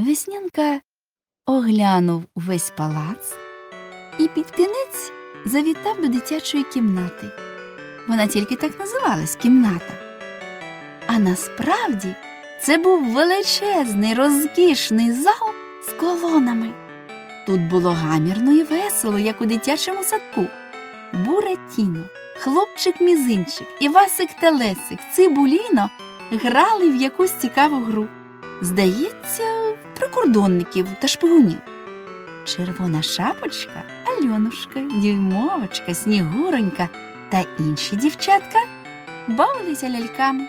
Веснянка оглянув увесь палац і під кінець завітав до дитячої кімнати. Вона тільки так називалась – кімната. А насправді це був величезний, розкішний зал з колонами. Тут було гамірно і весело, як у дитячому садку. Буратіно, Хлопчик-мізинчик, Івасик-телесик, Цибуліно грали в якусь цікаву гру. Здається, прикордонників та шпигунів. Червона шапочка, Альонушка, Дюймовочка, Снігуронька та інші дівчатка бавилися ляльками.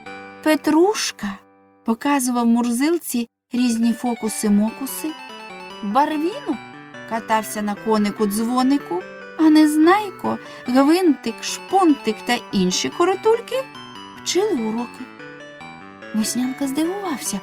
Петрушка показував Мурзилці різні фокуси-мокуси. Барвіно катався на конику-дзвонику, а Незнайко, Гвинтик, Шпунтик та інші коротульки вчили уроки. Веснянка здивувався.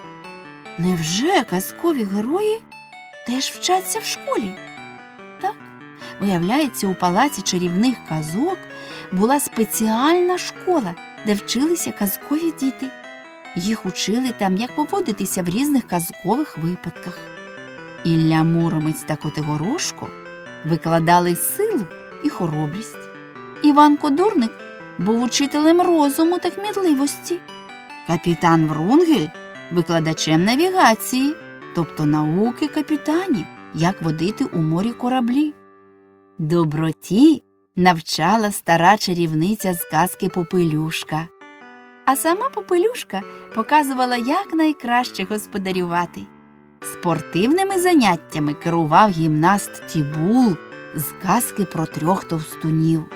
Невже казкові герої теж вчаться в школі? Так, виявляється, у палаці чарівних казок була спеціальна школа, де вчилися казкові діти. Їх учили там, як поводитися в різних казкових випадках. Ілля Муромець та Котигорошко викладали силу і хоробрість. Іванко Дурник був учителем розуму та кмітливості. Капітан Врунгель – викладачем навігації, тобто науки капітанів, як водити у морі кораблі. Доброті навчала стара чарівниця з казки Попелюшка. А сама Попелюшка показувала, як найкраще господарювати. Спортивними заняттями керував гімнаст Тібул з казки про 3 товстунів.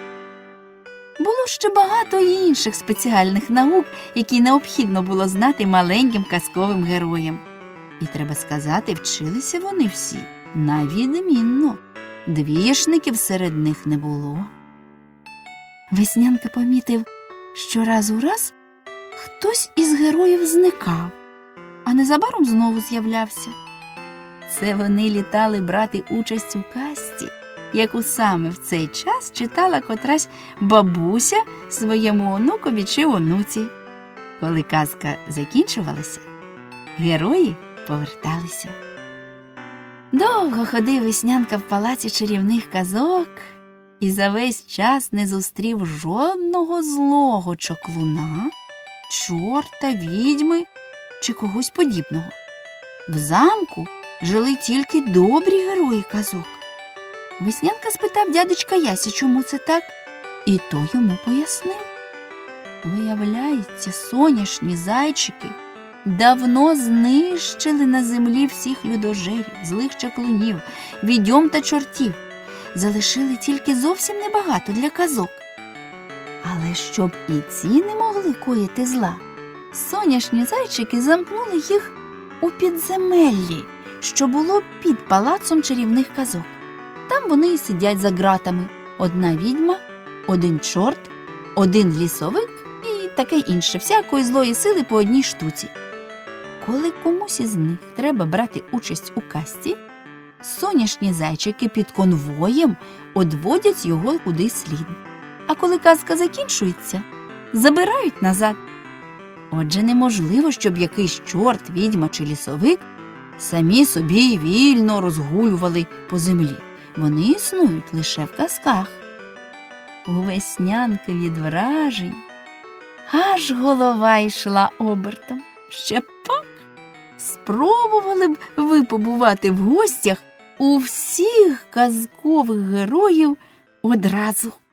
Було ще багато інших спеціальних наук, які необхідно було знати маленьким казковим героям. І, треба сказати, вчилися вони всі на відмінно. Двієшників серед них не було. Веснянка помітив, що раз у раз хтось із героїв зникав, а незабаром знову з'являвся. Це вони літали брати участь у казці, яку саме в цей час читала котрась бабуся своєму онукові чи онуці. Коли казка закінчувалася, герої поверталися. Довго ходив Веснянка в палаці чарівних казок і за весь час не зустрів жодного злого чаклуна, чорта, відьми чи когось подібного. В замку жили тільки добрі герої казок. Веснянка спитав дядечка Ясі, чому це так, і той йому пояснив. Виявляється, соняшні зайчики давно знищили на землі всіх людожерів, злих чаклунів, відьом та чортів. Залишили тільки зовсім небагато для казок. Але щоб і ці не могли коїти зла, соняшні зайчики замкнули їх у підземеллі, що було під палацом чарівних казок. Там вони і сидять за ґратами. Одна відьма, один чорт, один лісовик і таке інше, всякої злої сили по одній штуці. Коли комусь із них треба брати участь у казці, соняшні зайчики під конвоєм одводять його куди слід. А коли казка закінчується, забирають назад. Отже, неможливо, щоб якийсь чорт, відьма чи лісовик самі собі вільно розгулювали по землі. Вони існують лише в казках. У Веснянки від вражень аж голова йшла обертом. Ще пак спробували б ви побувати в гостях у всіх казкових героїв одразу.